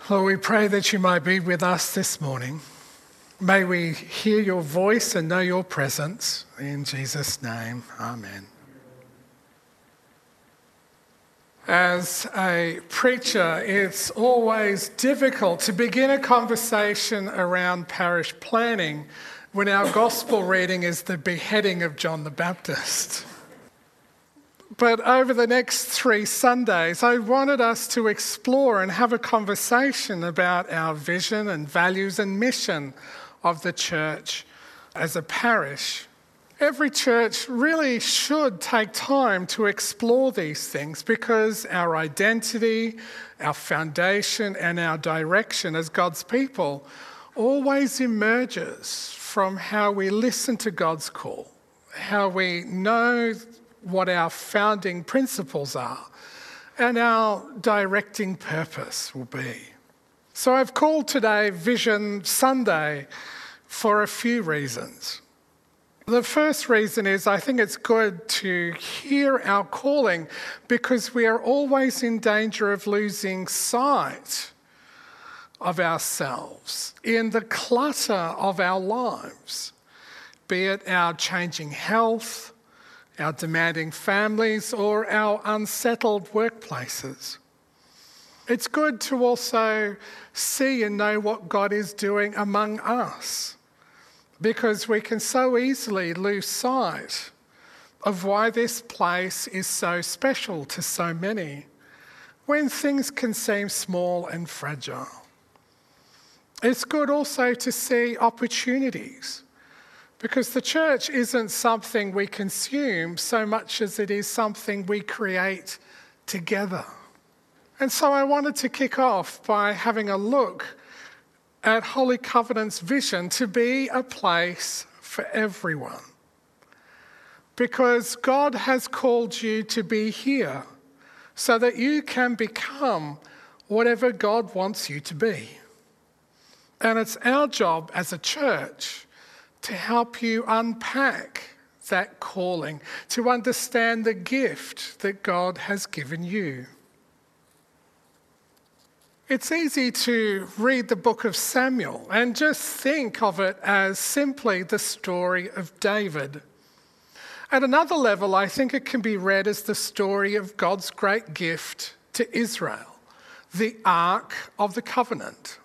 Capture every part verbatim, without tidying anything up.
Lord, we pray that you might be with us this morning. May we hear your voice and know your presence. In Jesus' name, amen. As a preacher, it's always difficult to begin a conversation around parish planning when our gospel reading is the beheading of John the Baptist. But over the next three Sundays, I wanted us to explore and have a conversation about our vision and values and mission of the church as a parish. Every church really should take time to explore these things because our identity, our foundation, and our direction as God's people always emerges from how we listen to God's call, how we know what our founding principles are, and our directing purpose will be. So I've called today Vision Sunday for a few reasons. The first reason is I think it's good to hear our calling because we are always in danger of losing sight of ourselves in the clutter of our lives, be it our changing health, our demanding families, or our unsettled workplaces. It's good to also see and know what God is doing among us, because we can so easily lose sight of why this place is so special to so many, when things can seem small and fragile. It's good also to see opportunities, because the church isn't something we consume so much as it is something we create together. And so I wanted to kick off by having a look at Holy Covenant's vision to be a place for everyone. Because God has called you to be here so that you can become whatever God wants you to be. And it's our job as a church to help you unpack that calling, to understand the gift that God has given you. It's easy to read the book of Samuel and just think of it as simply the story of David. At another level, I think it can be read as the story of God's great gift to Israel, the Ark of the Covenant.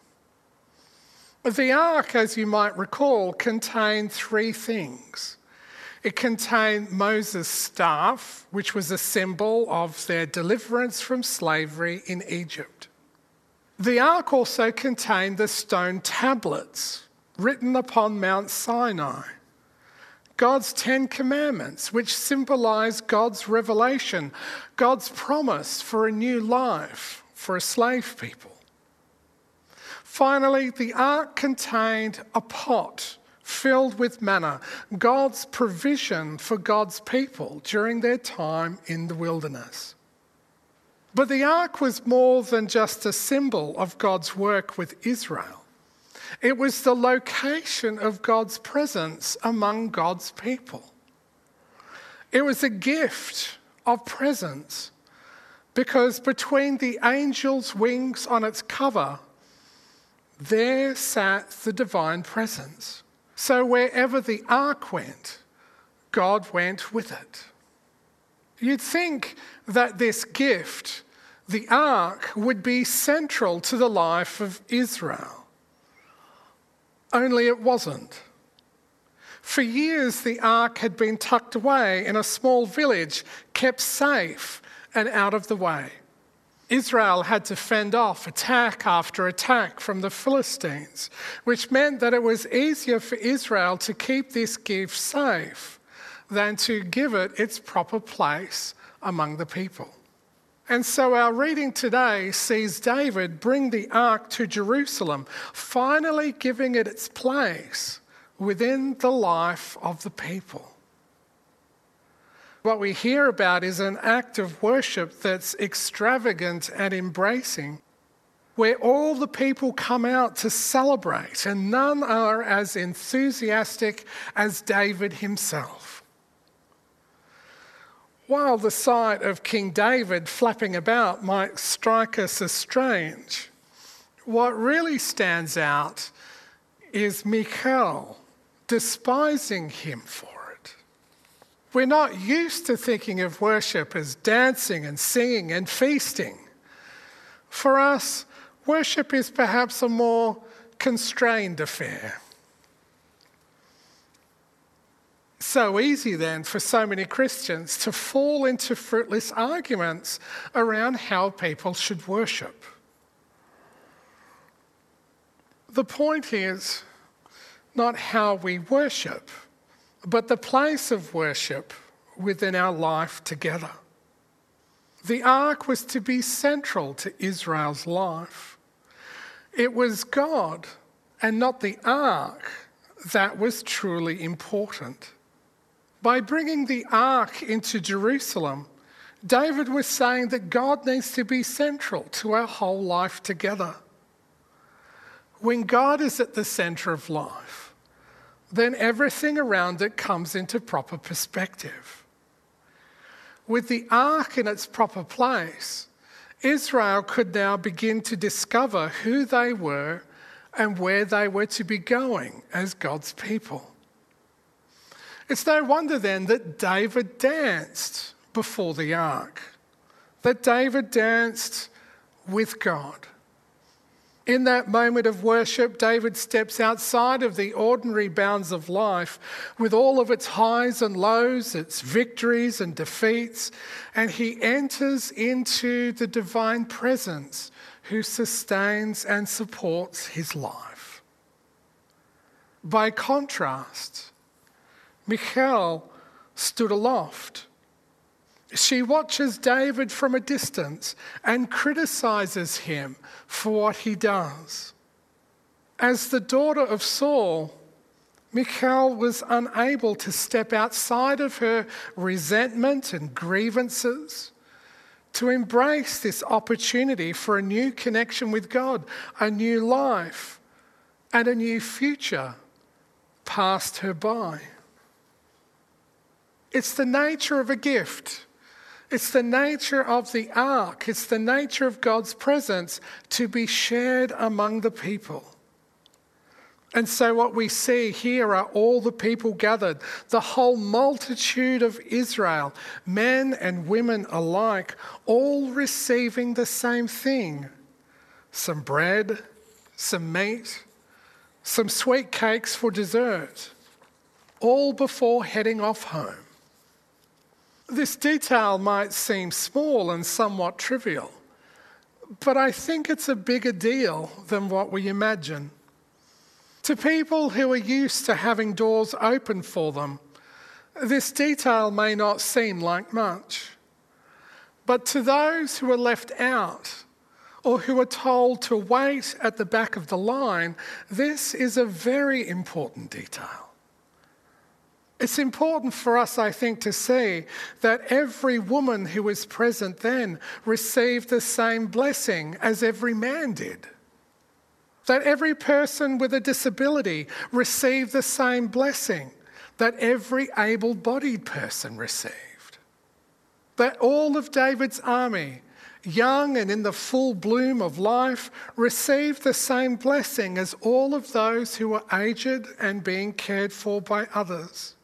The ark, as you might recall, contained three things. It contained Moses' staff, which was a symbol of their deliverance from slavery in Egypt. The ark also contained the stone tablets written upon Mount Sinai, God's Ten Commandments, which symbolize God's revelation, God's promise for a new life for a slave people. Finally, the ark contained a pot filled with manna, God's provision for God's people during their time in the wilderness. But the ark was more than just a symbol of God's work with Israel. It was the location of God's presence among God's people. It was a gift of presence because between the angel's wings on its cover, there sat the divine presence. So wherever the ark went, God went with it. You'd think that this gift, the ark, would be central to the life of Israel. Only it wasn't. For years, the ark had been tucked away in a small village, kept safe and out of the way. Israel had to fend off attack after attack from the Philistines, which meant that it was easier for Israel to keep this gift safe than to give it its proper place among the people. And so our reading today sees David bring the ark to Jerusalem, finally giving it its place within the life of the people. What we hear about is an act of worship that's extravagant and embracing, where all the people come out to celebrate, and none are as enthusiastic as David himself. While the sight of King David flapping about might strike us as strange, What really stands out is Michal despising him for it. We're not used to thinking of worship as dancing and singing and feasting. For us, worship is perhaps a more constrained affair. So easy then for so many Christians to fall into fruitless arguments around how people should worship. The point is not how we worship, but the place of worship within our life together. The ark was to be central to Israel's life. It was God and not the ark that was truly important. By bringing the ark into Jerusalem, David was saying that God needs to be central to our whole life together. When God is at the centre of life, then everything around it comes into proper perspective. With the ark in its proper place, Israel could now begin to discover who they were and where they were to be going as God's people. It's no wonder then that David danced before the ark, that David danced with God. In that moment of worship, David steps outside of the ordinary bounds of life with all of its highs and lows, its victories and defeats, and he enters into the divine presence who sustains and supports his life. By contrast, Michal stood aloft. She watches David from a distance and criticizes him for what he does. As the daughter of Saul, Michal was unable to step outside of her resentment and grievances to embrace this opportunity for a new connection with God, a new life, and a new future passed her by. It's the nature of a gift. It's the nature of the ark. It's the nature of God's presence to be shared among the people. And so what we see here are all the people gathered, the whole multitude of Israel, men and women alike, all receiving the same thing. Some bread, some meat, some sweet cakes for dessert, all before heading off home. This detail might seem small and somewhat trivial, but I think it's a bigger deal than what we imagine. To people who are used to having doors open for them, this detail may not seem like much. But to those who are left out or who are told to wait at the back of the line, this is a very important detail. It's important for us, I think, to see that every woman who was present then received the same blessing as every man did. That every person with a disability received the same blessing that every able-bodied person received. That all of David's army, young and in the full bloom of life, received the same blessing as all of those who were aged and being cared for by others.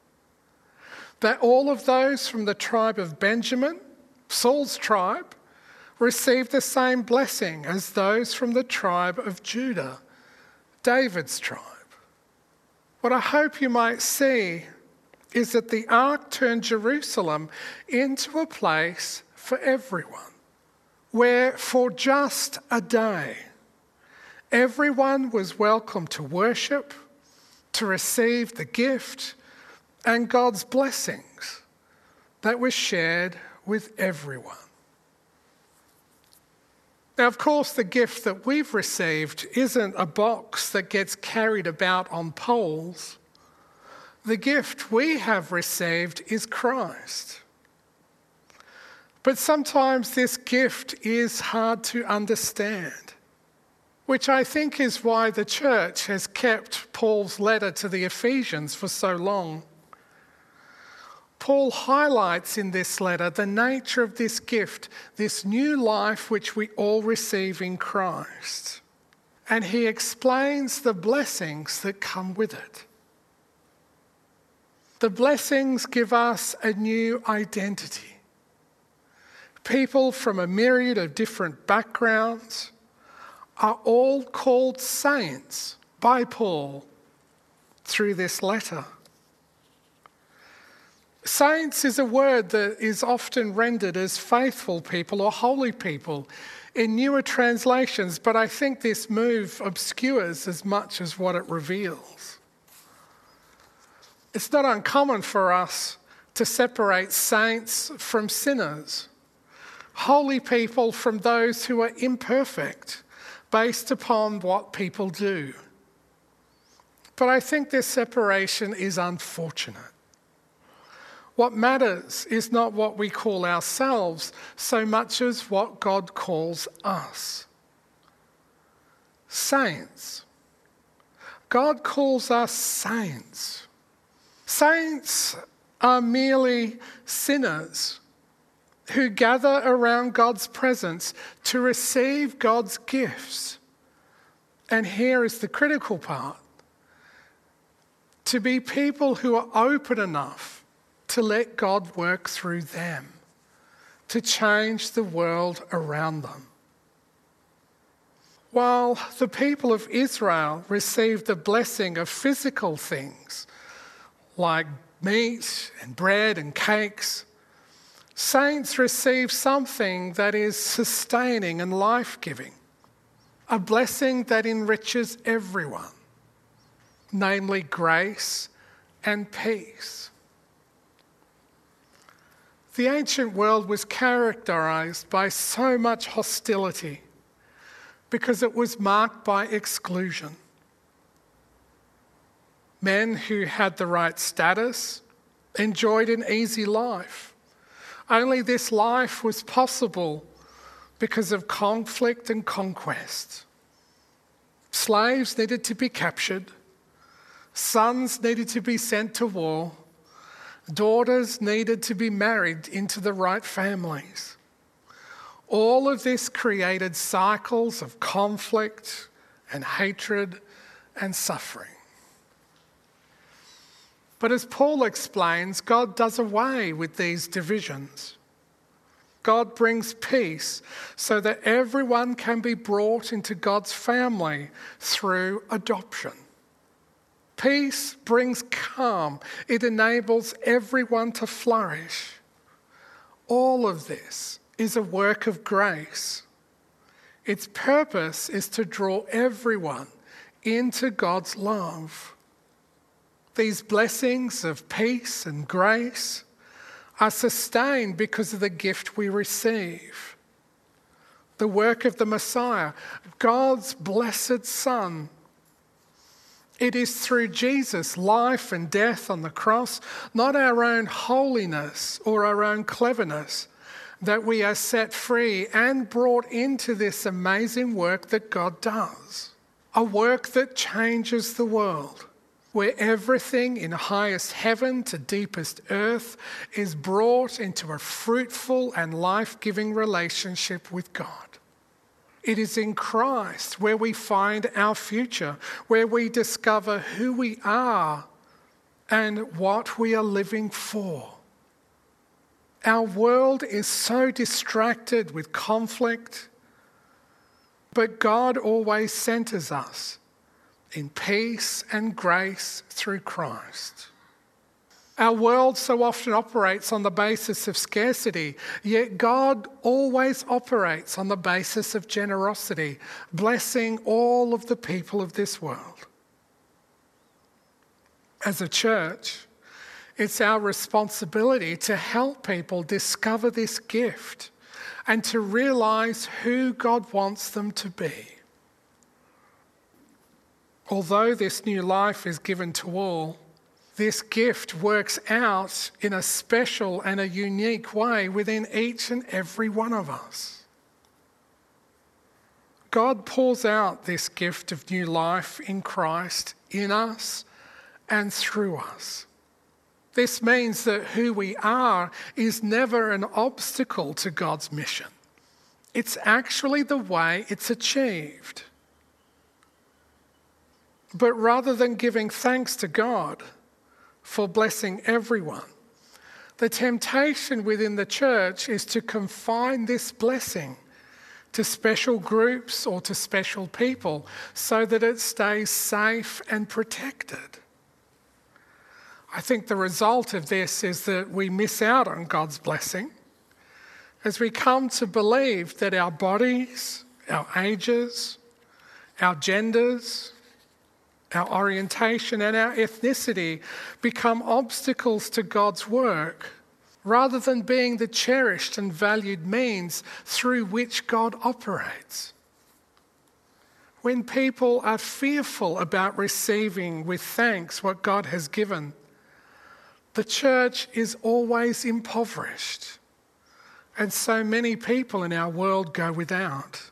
That all of those from the tribe of Benjamin, Saul's tribe, received the same blessing as those from the tribe of Judah, David's tribe. What I hope you might see is that the ark turned Jerusalem into a place for everyone, where for just a day, everyone was welcome to worship, to receive the gift and God's blessings that were shared with everyone. Now, of course, the gift that we've received isn't a box that gets carried about on poles. The gift we have received is Christ. But sometimes this gift is hard to understand, which I think is why the church has kept Paul's letter to the Ephesians for so long. Paul highlights in this letter the nature of this gift, this new life which we all receive in Christ. and he explains the blessings that come with it. The blessings give us a new identity. People from a myriad of different backgrounds are all called saints by Paul through this letter. Saints is a word that is often rendered as faithful people or holy people in newer translations, but I think this move obscures as much as what it reveals. It's not uncommon for us to separate saints from sinners, holy people from those who are imperfect, based upon what people do. But I think this separation is unfortunate. What matters is not what we call ourselves so much as what God calls us. Saints. God calls us saints. Saints are merely sinners who gather around God's presence to receive God's gifts. And here is the critical part. To be people who are open enough to let God work through them, to change the world around them. While the people of Israel received the blessing of physical things like meat and bread and cakes, saints receive something that is sustaining and life-giving, a blessing that enriches everyone, namely grace and peace. The ancient world was characterized by so much hostility because it was marked by exclusion. Men who had the right status enjoyed an easy life. Only this life was possible because of conflict and conquest. Slaves needed to be captured. Sons needed to be sent to war. Daughters needed to be married into the right families. All of this created cycles of conflict and hatred and suffering. But as Paul explains, God does away with these divisions. God brings peace so that everyone can be brought into God's family through adoption. Peace brings calm. It enables everyone to flourish. All of this is a work of grace. Its purpose is to draw everyone into God's love. These blessings of peace and grace are sustained because of the gift we receive. The work of the Messiah, God's blessed Son. It is through Jesus' life and death on the cross, not our own holiness or our own cleverness, that we are set free and brought into this amazing work that God does. A work that changes the world, where everything in highest heaven to deepest earth is brought into a fruitful and life-giving relationship with God. It is in Christ where we find our future, where we discover who we are and what we are living for. Our world is so distracted with conflict, but God always centers us in peace and grace through Christ. Our world so often operates on the basis of scarcity, yet God always operates on the basis of generosity, blessing all of the people of this world. As a church, it's our responsibility to help people discover this gift and to realize who God wants them to be. Although this new life is given to all, this gift works out in a special and a unique way within each and every one of us. God pours out this gift of new life in Christ in us and through us. This means that who we are is never an obstacle to God's mission. It's actually the way it's achieved. But rather than giving thanks to God for blessing everyone, the temptation within the church is to confine this blessing to special groups or to special people so that it stays safe and protected. I think the result of this is that we miss out on God's blessing as we come to believe that our bodies, our ages, our genders, our orientation and our ethnicity become obstacles to God's work rather than being the cherished and valued means through which God operates. When people are fearful about receiving with thanks what God has given, the church is always impoverished, and so many people in our world go without.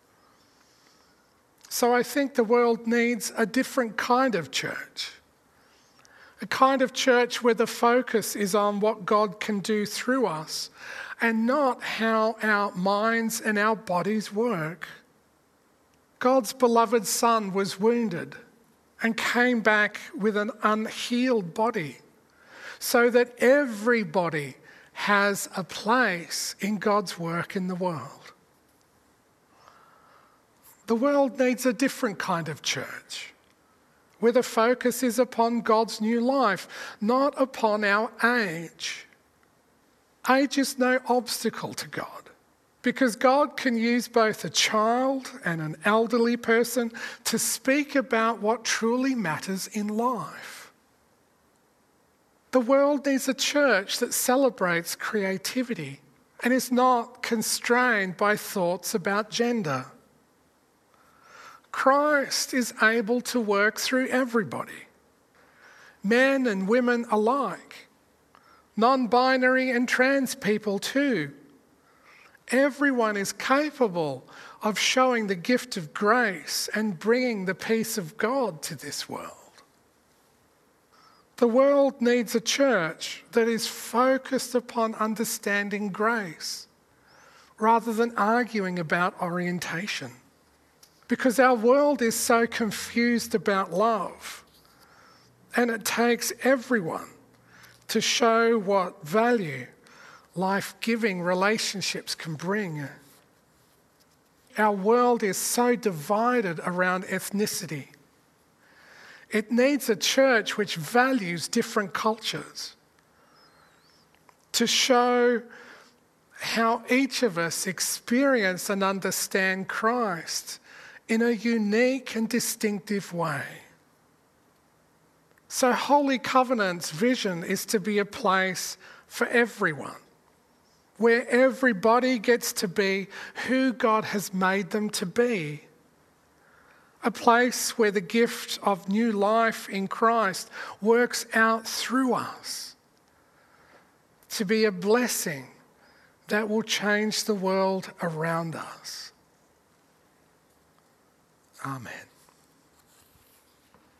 So I think the world needs a different kind of church. A kind of church where the focus is on what God can do through us and not how our minds and our bodies work. God's beloved Son was wounded and came back with an unhealed body so that everybody has a place in God's work in the world. The world needs a different kind of church, where the focus is upon God's new life, not upon our age. Age is no obstacle to God, because God can use both a child and an elderly person to speak about what truly matters in life. The world needs a church that celebrates creativity and is not constrained by thoughts about gender. Christ is able to work through everybody, men and women alike, non-binary and trans people too. Everyone is capable of showing the gift of grace and bringing the peace of God to this world. The world needs a church that is focused upon understanding grace rather than arguing about orientation. Because our world is so confused about love, and it takes everyone to show what value life-giving relationships can bring. Our world is so divided around ethnicity. It needs a church which values different cultures to show how each of us experience and understand Christ in a unique and distinctive way. So Holy Covenant's vision is to be a place for everyone, where everybody gets to be who God has made them to be. A place where the gift of new life in Christ works out through us to be a blessing that will change the world around us. Amen.